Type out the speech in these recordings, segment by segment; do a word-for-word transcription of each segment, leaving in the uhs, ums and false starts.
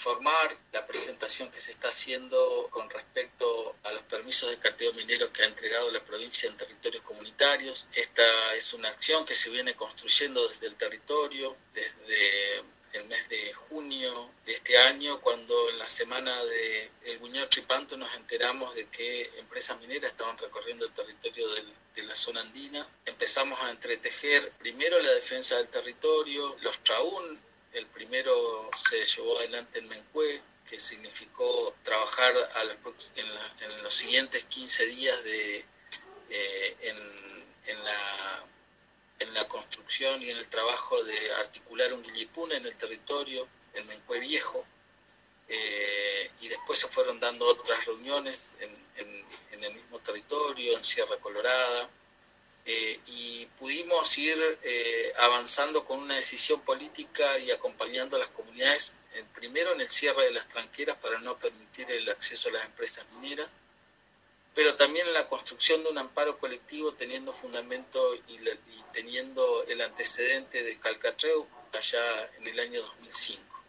informar la presentación que se está haciendo con respecto a los permisos de cateo minero que ha entregado la provincia en territorios comunitarios. Esta es una acción que se viene construyendo desde el territorio, desde el mes de junio de este año, cuando en la semana de El Buñol Chipanto nos enteramos de que empresas mineras estaban recorriendo el territorio del, de la zona andina. Empezamos a entretejer primero la defensa del territorio, los chaún. El primero se llevó adelante en Mencue, que significó trabajar a la, en, la, en los siguientes quince días de, eh, en, en la en la construcción y en el trabajo de articular un guillipún en el territorio, en Mencue Viejo, eh, y después se fueron dando otras reuniones en, en, en el mismo territorio, en Sierra Colorada, eh, y pudimos ir eh, avanzando con una decisión política y acompañando a las comunidades, eh, primero en el cierre de las tranqueras para no permitir el acceso a las empresas mineras, pero también en la construcción de un amparo colectivo teniendo fundamento y, la, y teniendo el antecedente de Calcatreu allá en el año dos mil cinco.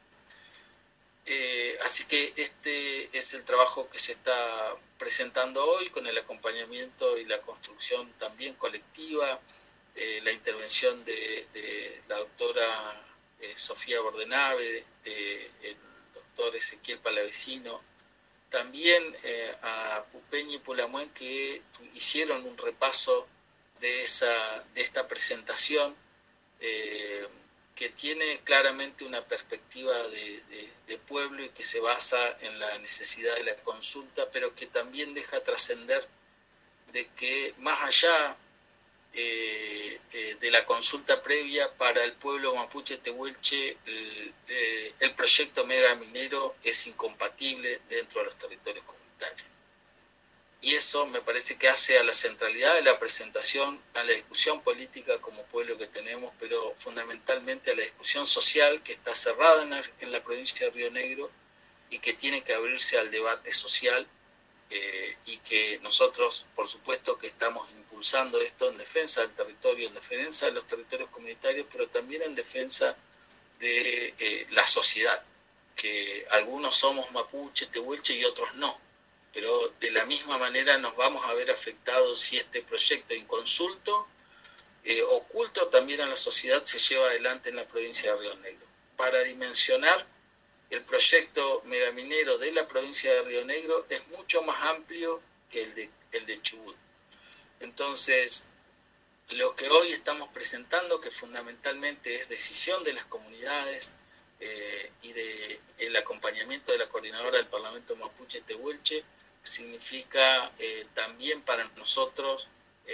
Eh, así que este es el trabajo que se está presentando hoy con el acompañamiento y la construcción también colectiva, eh, la intervención de, de la doctora eh, Sofía Bordenave, del doctor Ezequiel Palavecino, también eh, a Pupeña y Pulamuen, que hicieron un repaso de, esa, de esta presentación eh, que tiene claramente una perspectiva de, de, de pueblo y que se basa en la necesidad de la consulta, pero que también deja trascender de que más allá eh, eh, de la consulta previa para el pueblo mapuche tehuelche, el, eh, el proyecto mega minero es incompatible dentro de los territorios comunitarios. Y eso me parece que hace a la centralidad de la presentación, a la discusión política como pueblo que tenemos, pero fundamentalmente a la discusión social que está cerrada en la, en la provincia de Río Negro y que tiene que abrirse al debate social, eh, y que nosotros, por supuesto, que estamos impulsando esto en defensa del territorio, en defensa de los territorios comunitarios, pero también en defensa de eh, la sociedad, que algunos somos mapuches, tehuelche y otros no, pero de la misma manera nos vamos a ver afectados si este proyecto inconsulto, eh, oculto también a la sociedad, se lleva adelante en la provincia de Río Negro. Para dimensionar el proyecto megaminero de la provincia de Río Negro es mucho más amplio que el de, el de Chubut. Entonces, lo que hoy estamos presentando, que fundamentalmente es decisión de las comunidades eh, y de el acompañamiento de la coordinadora del Parlamento Mapuche Tehuelche, significa eh, también para nosotros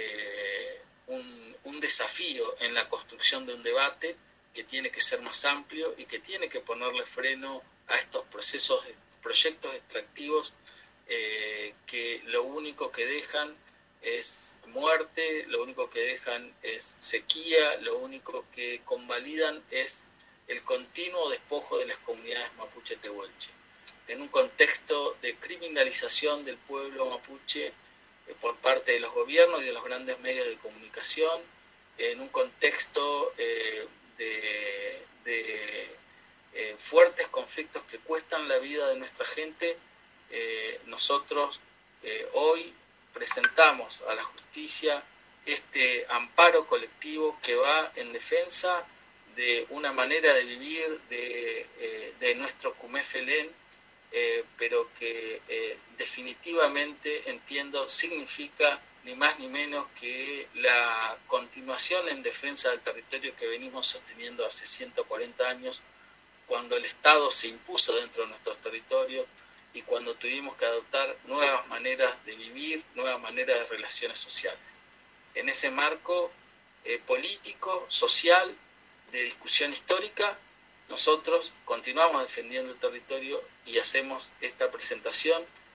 eh, un, un desafío en la construcción de un debate que tiene que ser más amplio y que tiene que ponerle freno a estos procesos, proyectos extractivos eh, que lo único que dejan es muerte, lo único que dejan es sequía, lo único que convalidan es el continuo despojo de las comunidades mapuche tehuelche. En un contexto de criminalización del pueblo mapuche eh, por parte de los gobiernos y de los grandes medios de comunicación, en un contexto eh, de, de eh, fuertes conflictos que cuestan la vida de nuestra gente, eh, nosotros eh, hoy presentamos a la justicia este amparo colectivo que va en defensa de una manera de vivir de, eh, de nuestro Cumefelén, eh, pero que eh, definitivamente entiendo significa ni más ni menos que la continuación en defensa del territorio que venimos sosteniendo hace ciento cuarenta años, cuando el Estado se impuso dentro de nuestros territorios y cuando tuvimos que adoptar nuevas maneras de vivir, nuevas maneras de relaciones sociales. En ese marco eh, político, social, de discusión histórica, nosotros continuamos defendiendo el territorio y hacemos esta presentación